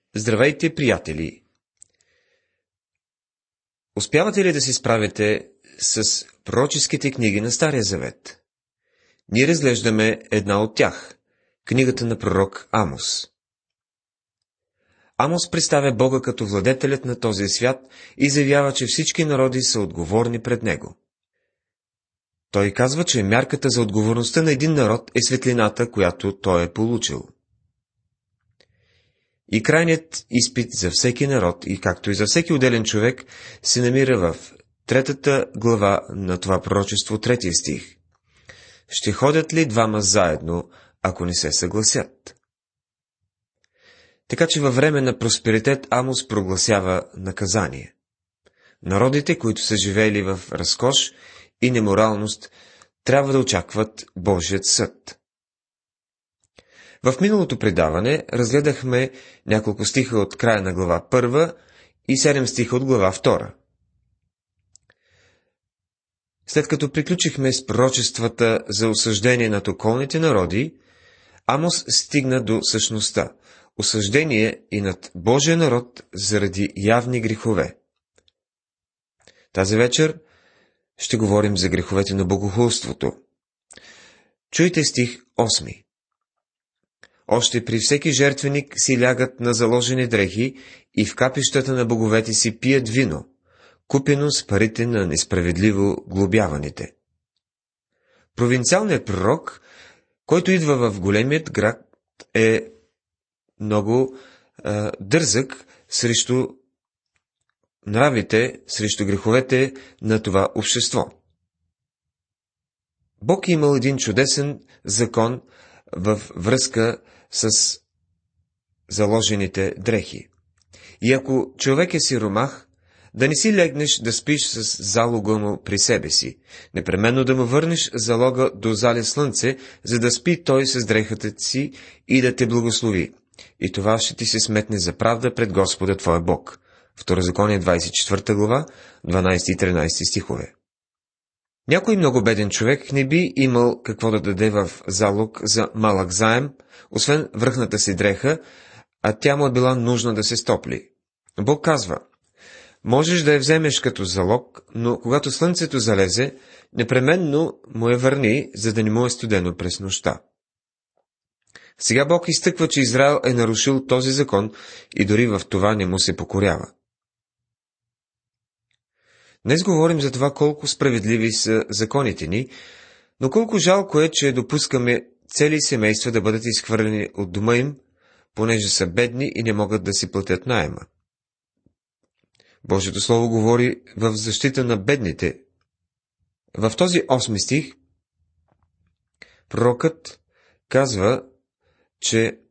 Здравейте, приятели! Успявате ли да се справите с пророческите книги на Стария Завет? Ние разглеждаме една от тях – книгата на пророк Амос. Амос представя Бога като владетелят на този свят и заявява, че всички народи са отговорни пред него. Той казва, че мярката за отговорността на един народ е светлината, която той е получил. И крайният изпит за всеки народ, и както и за всеки отделен човек, се намира в 3 глава на това пророчество, 3 стих. Ще ходят ли двама заедно, ако не се съгласят? Така че във време на просперитет Амос прогласява наказание. Народите, които са живеели в разкош и неморалност, трябва да очакват Божият съд. В миналото предаване разгледахме няколко стиха от края на глава 1 и 7 стиха от глава 2. След като приключихме с пророчествата за осъждение над околните народи, Амос стигна до същността – осъждение и над Божия народ заради явни грехове. Тази вечер ще говорим за греховете на богохулството. Чуйте стих 8. Още при всеки жертвеник си лягат на заложени дрехи и в капищата на боговете си пият вино, купено с парите на несправедливо глобяваните. Провинциалният пророк, който идва в големият град, е много дързък срещу нравите, срещу греховете на това общество. Бог е имал един чудесен закон във връзка с заложените дрехи. И ако човек е сиромах, да не си легнеш да спиш с залога му при себе си, непременно да му върнеш залога до зале слънце, за да спи той с дрехата си и да те благослови. И това ще ти се сметне за правда пред Господа твоя Бог. Второзаконие 24 глава, 12 и 13 стихове. Някой много беден човек не би имал какво да даде в залог за малък заем, освен връхната си дреха, а тя му е била нужна да се стопли. Бог казва: можеш да я вземеш като залог, но когато слънцето залезе, непременно му я върни, за да не му е студено през нощта. Сега Бог изтъква, че Израел е нарушил този закон и дори в това не му се покорява. Днес говорим за това колко справедливи са законите ни, но колко жалко е, че допускаме цели семейства да бъдат изхвърлени от дома им, понеже са бедни и не могат да си платят наема. Божието Слово говори в защита на бедните. В този 8 стих пророкът казва, че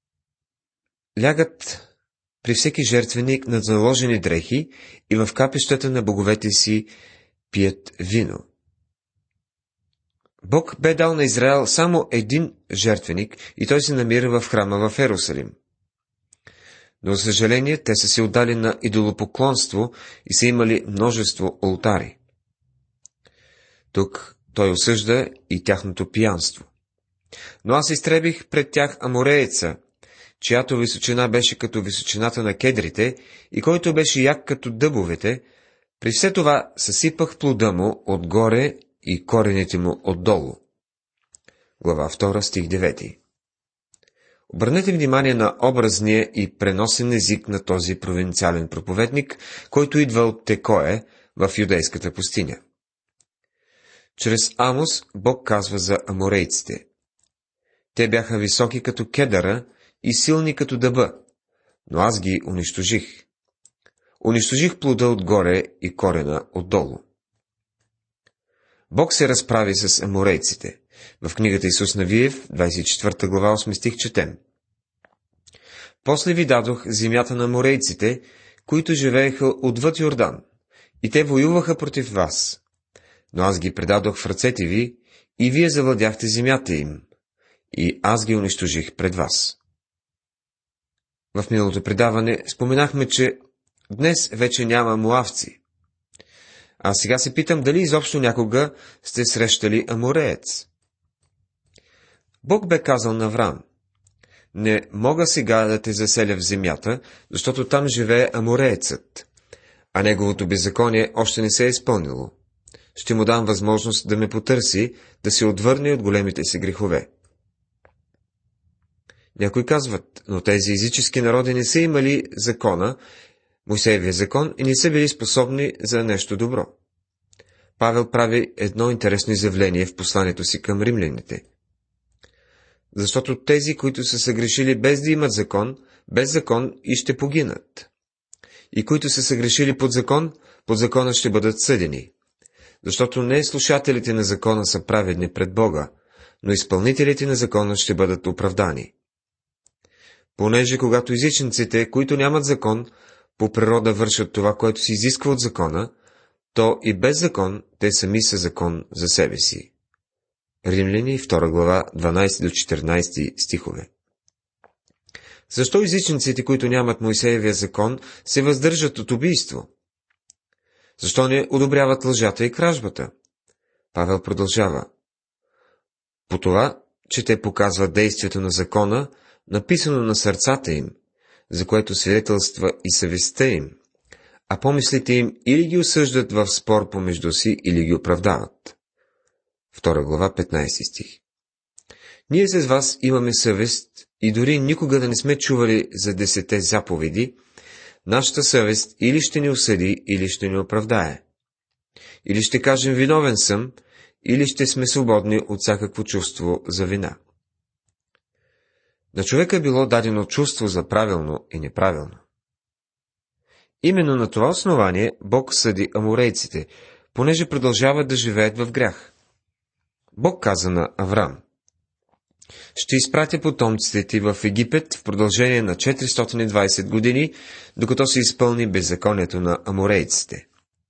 лягат при всеки жертвеник на заложени дрехи и в капищата на боговете си пият вино. Бог бе дал на Израел само един жертвеник и той се намира в храма в Ерусалим. Но, за съжаление, те са се отдали на идолопоклонство и са имали множество олтари. Тук той осъжда и тяхното пиянство. Но аз изтребих пред тях аморееца, чиято височина беше като височината на кедрите и който беше як като дъбовете, при все това съсипах плода му отгоре и корените му отдолу. Глава 2, стих 9. Обърнете внимание на образния и преносен език на този провинциален проповедник, който идва от Текое в юдейската пустиня. Чрез Амос Бог казва за аморейците: те бяха високи като кедъра и силни като дъба, но аз ги унищожих. Унищожих плода отгоре и корена отдолу. Бог се разправи с аморейците. В книгата Исус Навиев, 24 глава, 8 стих четем: после ви дадох земята на аморейците, които живееха отвъд Йордан, и те воюваха против вас. Но аз ги предадох в ръцете ви, и вие завладяхте земята им, и аз ги унищожих пред вас. В миналото предаване споменахме, че днес вече няма моавци. А сега се питам, дали изобщо някога сте срещали амореец. Бог бе казал на Авраам: не мога сега да те заселя в земята, защото там живее амореецът, а неговото беззаконие още не се е изпълнило. Ще му дам възможност да ме потърси, да се отвърне от големите си грехове. Някои казват, но тези езически народи не са имали закона, Мойсеевия закон, и не са били способни за нещо добро. Павел прави едно интересно изявление в посланието си към римляните. Защото тези, които са съгрешили без да имат закон, без закон и ще погинат. И които са съгрешили под закона ще бъдат съдени. Защото не слушателите на закона са праведни пред Бога, но изпълнителите на закона ще бъдат оправдани. Понеже когато езичниците, които нямат закон, по природа вършат това, което се изисква от закона, то и без закон те сами са закон за себе си. Римляни, 2 глава, 12 до 14 стихове. Защо езичниците, които нямат Мойсеевия закон, се въздържат от убийство? Защо не одобряват лъжата и кражбата? Павел продължава. По това, че те показват действието на закона, написано на сърцата им, за което свидетелства и съвестта им, а помислите им или ги осъждат в спор помежду си, или ги оправдават. 2 глава, 15 стих. Ние с вас имаме съвест и дори никога да не сме чували за 10 заповеди, нашата съвест или ще ни осъди, или ще ни оправдае. Или ще кажем виновен съм, или ще сме свободни от всякакво чувство за вина. На човека е било дадено чувство за правилно и неправилно. Именно на това основание Бог съди аморейците, понеже продължават да живеят в грях. Бог каза на Аврам: ще изпратя потомците ти в Египет в продължение на 420 години, докато се изпълни беззаконието на аморейците.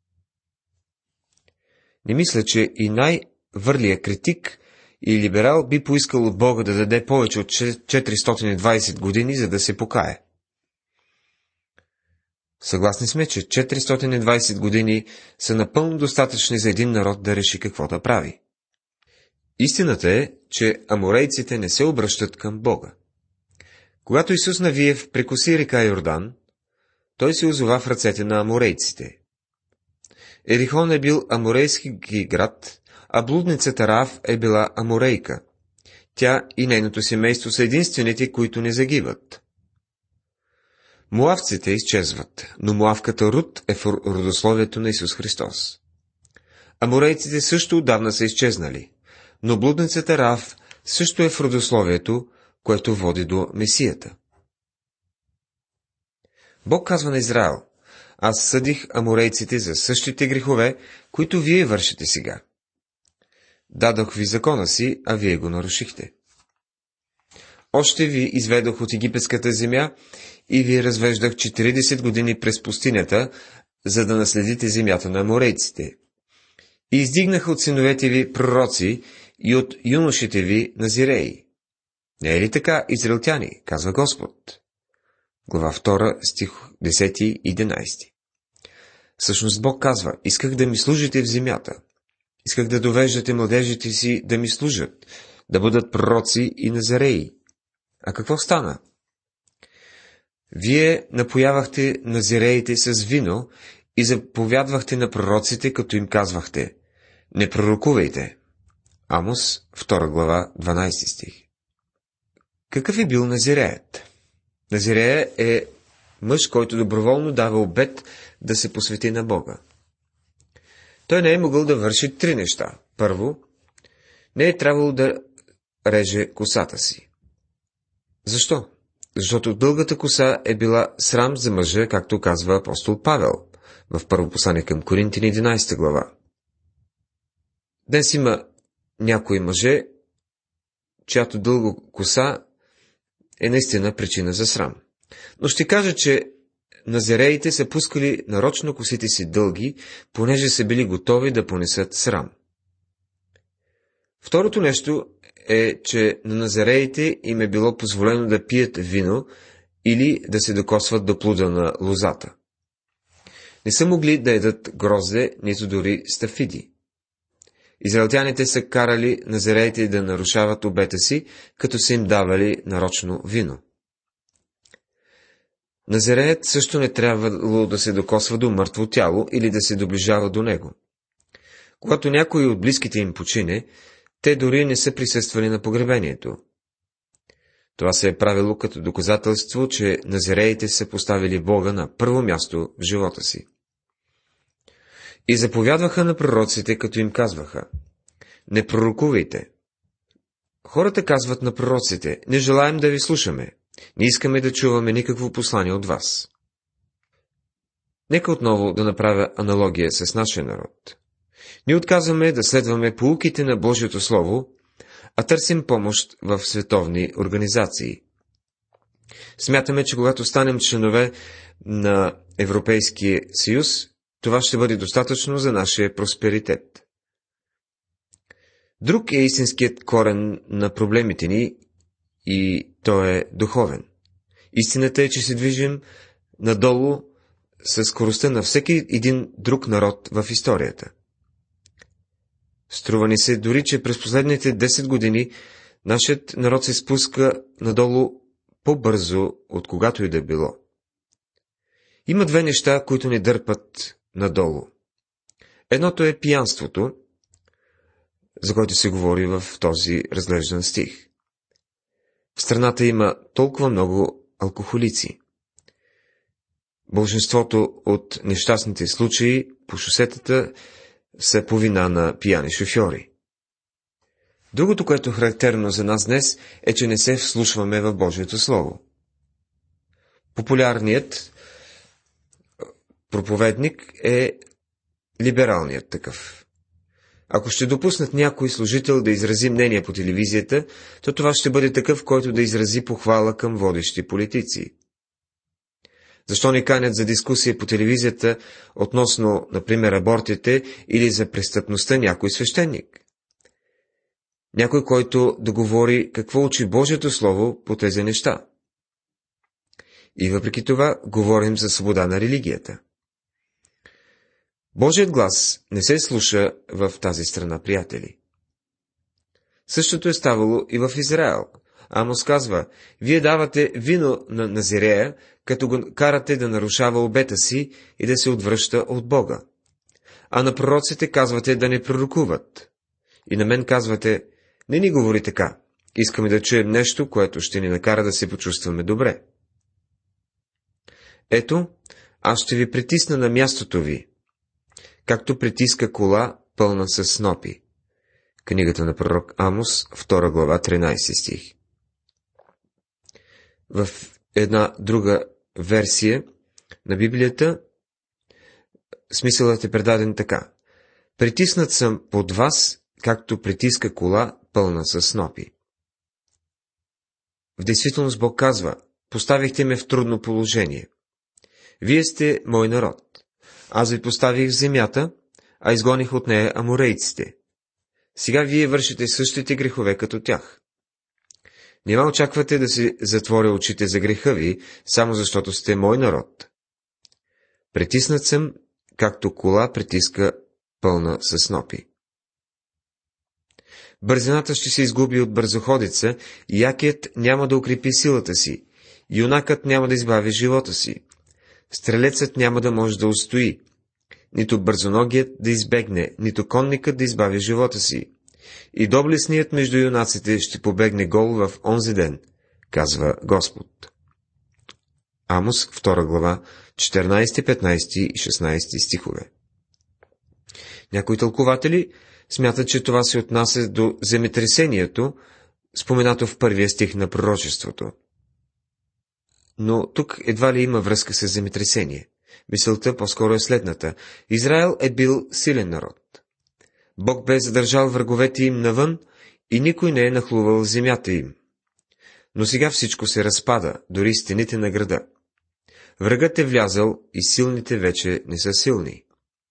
Не мисля, че и най-върлия критик и либерал би поискал от Бога да даде повече от 420 години, за да се покае. Съгласни сме, че 420 години са напълно достатъчни за един народ да реши какво да прави. Истината е, че аморейците не се обръщат към Бога. Когато Исус Навиев прекоси река Йордан, той се озова в ръцете на аморейците. Ерихон е бил аморейски град, а блудницата Раав е била аморейка. Тя и нейното семейство са единствените, които не загиват. Моавците изчезват, но моавката Рут е в родословието на Исус Христос. Аморейците също отдавна са изчезнали, но блудницата Раав също е в родословието, което води до Месията. Бог казва на Израел: аз съдих аморейците за същите грехове, които вие вършите сега. Дадох ви закона си, а вие го нарушихте. Още ви изведох от египетската земя и ви развеждах 40 години през пустинята, за да наследите земята на аморейците. И издигнаха от синовете ви пророци и от юношите ви назиреи. Не е ли така, израелтяни, казва Господ? Глава 2, стих 10 и 11. Всъщност Бог казва: исках да ми служите в земята. Исках да довеждате младежите си да ми служат, да бъдат пророци и назареи. А какво стана? Вие напоявахте назиреите с вино и заповядвахте на пророците, като им казвахте: не пророкувайте. Амос, 2 глава, 12 стих. Какъв е бил назиреят? Назирея е мъж, който доброволно дава обет да се посвети на Бога. Той не е могъл да върши 3 неща. Първо, не е трябвало да реже косата си. Защо? Защото дългата коса е била срам за мъжа, както казва апостол Павел в първо послание към Коринтини, 11 глава. Днес има някои мъже, чиято дълга коса е наистина причина за срам. Но ще кажа, че назиреите са пускали нарочно косите си дълги, понеже са били готови да понесат срам. Второто нещо е, че на назареите им е било позволено да пият вино или да се докосват до плода на лозата. Не са могли да ядат грозде, нито дори стафиди. Израелтяните са карали назареите да нарушават обета си, като са им давали нарочно вино. Назареят също не трябвало да се докосва до мъртво тяло или да се доближава до него. Когато някой от близките им почине, те дори не са присъствали на погребението. Това се е правило като доказателство, че назареите са поставили Бога на първо място в живота си. И заповядваха на пророците, като им казваха: не пророкувайте. Хората казват на пророците: не желаем да ви слушаме, не искаме да чуваме никакво послание от вас. Нека отново да направя аналогия с нашия народ. Ние отказваме да следваме поуките на Божието Слово, а търсим помощ в световни организации. Смятаме, че когато станем членове на Европейския съюз, това ще бъде достатъчно за нашия просперитет. Друг е истинският корен на проблемите ни и той е духовен. Истината е, че се движим надолу със скоростта на всеки един друг народ в историята. Струва ни се дори, че през последните 10 години нашият народ се спуска надолу по-бързо, от когато и да е било. Има две неща, които ни дърпат надолу. Едното е пиянството, за което се говори в този разглеждан стих. В страната има толкова много алкохолици. Большинството от нещастните случаи по шосетата са по вина на пияни шофьори. Другото, което е характерно за нас днес, е, че не се вслушваме в Божието Слово. Популярният проповедник е либералният такъв. Ако ще допуснат някой служител да изрази мнение по телевизията, то това ще бъде такъв, който да изрази похвала към водещи политици. Защо ни канят за дискусия по телевизията относно, например, абортите или за престъпността някой свещеник? Някой, който да говори какво учи Божието Слово по тези неща. И въпреки това говорим за свобода на религията. Божият глас не се слуша в тази страна, приятели. Същото е ставало и в Израел. Амос казва: вие давате вино на Назирея, като го карате да нарушава обета си и да се отвръща от Бога. А на пророците казвате да не пророкуват. И на мен казвате: не ни говори така. Искаме да чуем нещо, което ще ни накара да се почувстваме добре. Ето, аз ще ви притисна на мястото ви, както притиска кола, пълна с снопи. Книгата на пророк Амос, 2 глава, 13 стих. В една друга версия на Библията смисълът е предаден така: притиснат съм под вас, както притиска кола, пълна с снопи. В действителност Бог казва: поставихте ме в трудно положение. Вие сте мой народ. Аз ви поставих в земята, а изгоних от нея аморейците. Сега вие вършите същите грехове като тях. Нима очаквате да си затворя очите за греха ви, само защото сте мой народ. Притиснат съм, както кола притиска, пълна с снопи. Бързината ще се изгуби от бързоходеца, якият няма да укрепи силата си, юнакът няма да избави живота си, стрелецът няма да може да устои, нито бързоногият да избегне, нито конникът да избави живота си. И доблестният между юнаците ще побегне гол в онзи ден, казва Господ. Амос, 2 глава, 14, 15 и 16 стихове. Някои тълкователи смятат, че това се отнася до земетресението, споменато в първия стих на пророчеството. Но тук едва ли има връзка с земетресение. Мисълта по-скоро е следната: Израел е бил силен народ. Бог бе задържал враговете им навън и никой не е нахлувал в земята им. Но сега всичко се разпада, дори стените на града. Врагът е влязал и силните вече не са силни.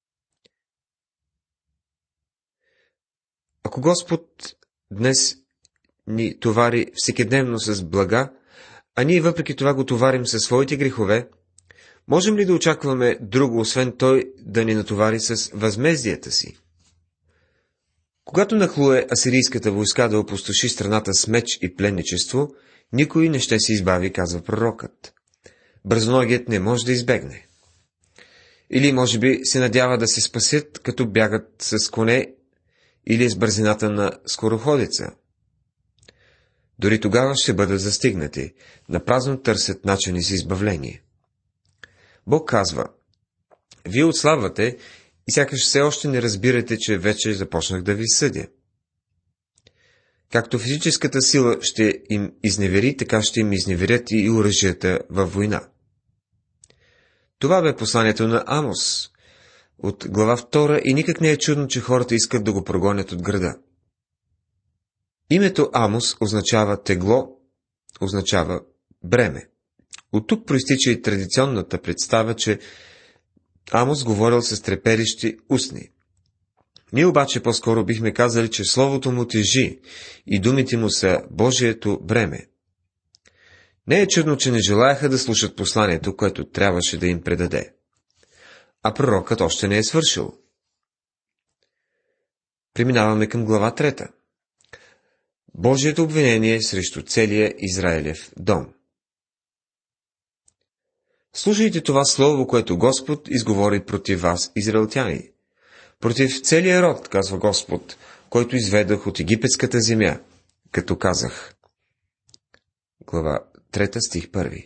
Ако Господ днес ни товари всекидневно с блага, а ние въпреки това го товарим със своите грехове, можем ли да очакваме друго, освен Той да ни натовари с възмездията си? Когато нахлуе асирийската войска да опустоши страната с меч и пленничество, никой не ще се избави, казва пророкът. Бързоногият не може да избегне. Или може би се надява да се спасят, като бягат с коне или с бързината на скороходеца. Дори тогава ще бъдат застигнати, напразно търсят начини за избавление. Бог казва: вие отслабвате и сякаш все още не разбирате, че вече започнах да ви съдя. Както физическата сила ще им изневери, така ще им изневерят и оръжията във война. Това бе посланието на Амос от глава 2 и никак не е чудно, че хората искат да го прогонят от града. Името Амос означава тегло, означава бреме. От тук проистича и традиционната представа, че Амос говорил с треперещи устни. Ние обаче по-скоро бихме казали, че словото му тежи и думите му са Божието бреме. Не е чудно, че не желаяха да слушат посланието, което трябваше да им предаде. А пророкът още не е свършил. Преминаваме към глава 3. Божието обвинение срещу целия Израилев дом. Слушайте това слово, което Господ изговори против вас, израелтяни. Против целия род, казва Господ, който изведох от египетската земя, като казах. Глава 3, стих 1.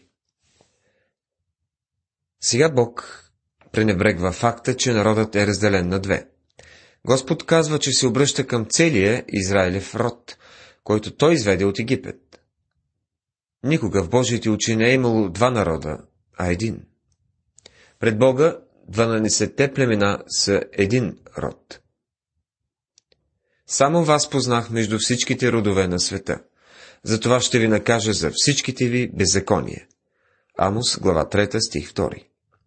Сега Бог пренебрегва факта, че народът е разделен на две. Господ казва, че се обръща към целия Израилев род, който той изведе от Египет. Никога в Божиите очи не е имало два народа, а един. Пред Бога 12 племена са един род. Само вас познах между всичките родове на света. Затова ще ви накажа за всичките ви беззакония. Амос, глава 3, стих 2.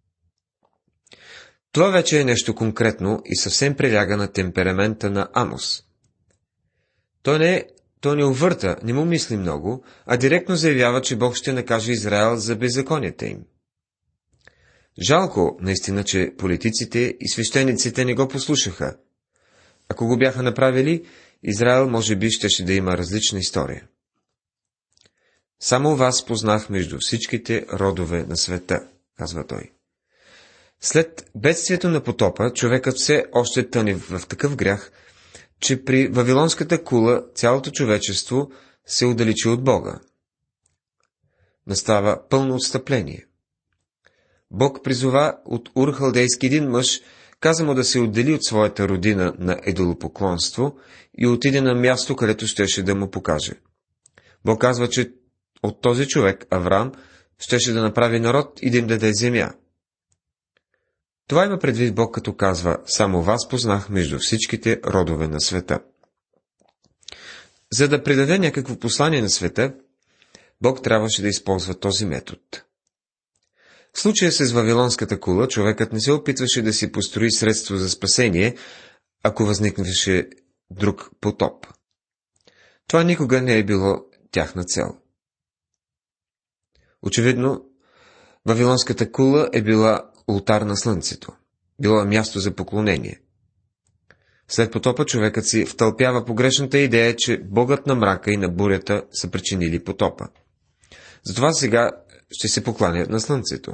Това вече е нещо конкретно и съвсем приляга на темперамента на Амос. Той не увърта, не му мисли много, а директно заявява, че Бог ще накаже Израел за беззаконията им. Жалко, наистина, че политиците и свещениците не го послушаха. Ако го бяха направили, Израел може би щеше да има различна история. Само вас познах между всичките родове на света, казва той. След бедствието на потопа, човекът все още тъне в такъв грях, че при Вавилонската кула цялото човечество се отдалечи от Бога. Настава пълно отстъпление. Бог призова от Ур-халдейски един мъж, каза му да се отдели от своята родина на идолопоклонство и отиде на място, където щеше да му покаже. Бог казва, че от този човек, Авраам, щеше да направи народ и да им даде земя. Това има предвид Бог, като казва: само вас познах между всичките родове на света. За да предаде някакво послание на света, Бог трябваше да използва този метод. В случая с Вавилонската кула, човекът не се опитваше да си построи средство за спасение, ако възникнеше друг потоп. Това никога не е било тяхна цел. Очевидно, Вавилонската кула е била ултар на слънцето, било място за поклонение. След потопа човекът си втълпява погрешната идея, че Богът на мрака и на бурята са причинили потопа. Затова сега ще се покланят на слънцето.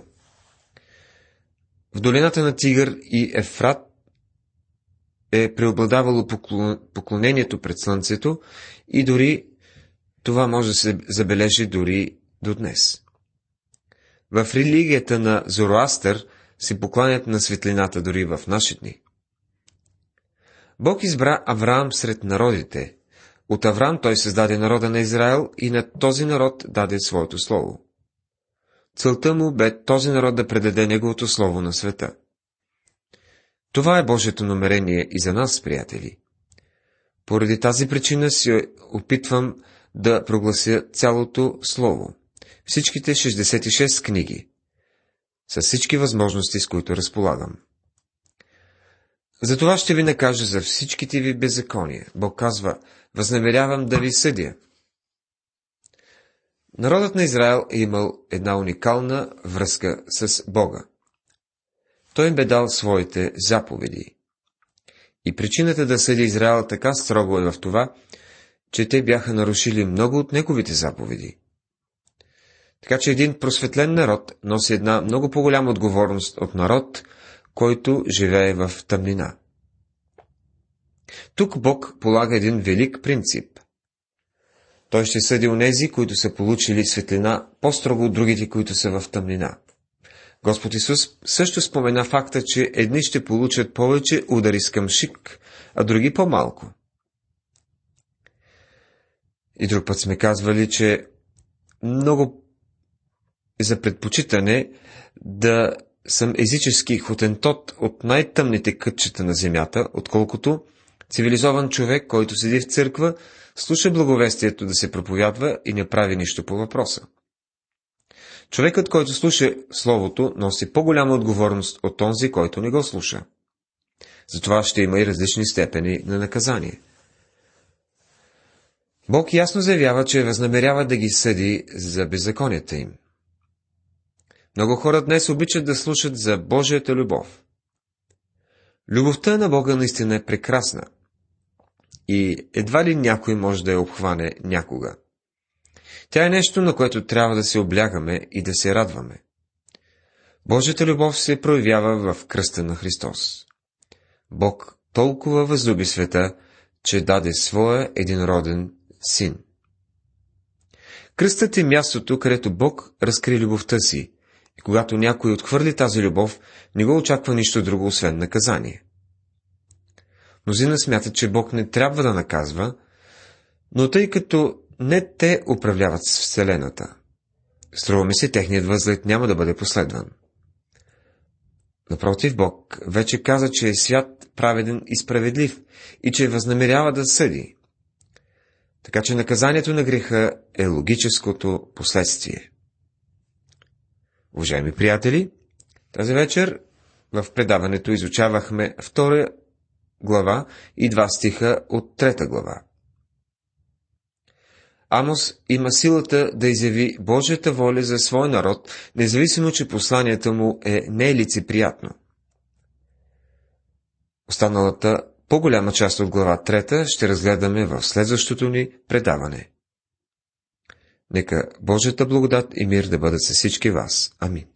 В долината на Тигър и Ефрат е преобладавало поклонението пред слънцето и дори това може да се забележи дори до днес. В религията на Зороастър се покланят на светлината дори в наши дни. Бог избра Авраам сред народите. От Авраам той създаде народа на Израел и на този народ даде своето слово. Целта му бе този народ да предаде неговото слово на света. Това е Божието намерение и за нас, приятели. Поради тази причина се опитвам да проглася цялото слово, всичките 66 книги, с всички възможности, с които разполагам. Затова ще ви накажа за всичките ви беззакония. Бог казва: възнамерявам да ви съдя. Народът на Израел е имал една уникална връзка с Бога. Той им бе дал своите заповеди. И причината да съди Израел така строго е в това, че те бяха нарушили много от неговите заповеди. Така че един просветлен народ носи една много по-голяма отговорност от народ, който живее в тъмнина. Тук Бог полага един велик принцип. Той ще съди онези, които са получили светлина по-строго от другите, които са в тъмнина. Господ Исус също спомена факта, че едни ще получат повече удари с къмшик, а други по-малко. И друг път сме казвали, че много е за предпочитане да съм езически хотентот от най-тъмните кътчета на земята, отколкото цивилизован човек, който седи в църква, слуша благовестието да се проповядва и не прави нищо по въпроса. Човекът, който слуша Словото, носи по-голяма отговорност от онзи, който не го слуша. Затова ще има и различни степени на наказание. Бог ясно заявява, че възнамерява да ги съди за беззаконията им. Много хора днес обичат да слушат за Божията любов. Любовта на Бога наистина е прекрасна и едва ли някой може да я обхване някога. Тя е нещо, на което трябва да се облягаме и да се радваме. Божията любов се проявява в кръста на Христос. Бог толкова възлюби света, че даде своя единроден син. Кръстът е мястото, където Бог разкри любовта си, и когато някой отхвърли тази любов, не го очаква нищо друго, освен наказание. Мнозина смятат, че Бог не трябва да наказва, но тъй като не те управляват с Вселената, струва ми се, техният възглед няма да бъде последван. Напротив, Бог вече каза, че е свят праведен и справедлив и че възнамерява да съди. Така че наказанието на греха е логическото последствие. Уважаеми приятели, тази вечер в предаването изучавахме 2 глава и 2 стиха от 3 глава. Амос има силата да изяви Божията воля за своя народ, независимо, че посланието му не е лицеприятно. Останалата по-голяма част от глава 3 ще разгледаме в следващото ни предаване. Нека Божията благодат и мир да бъдат с всички вас. Амин.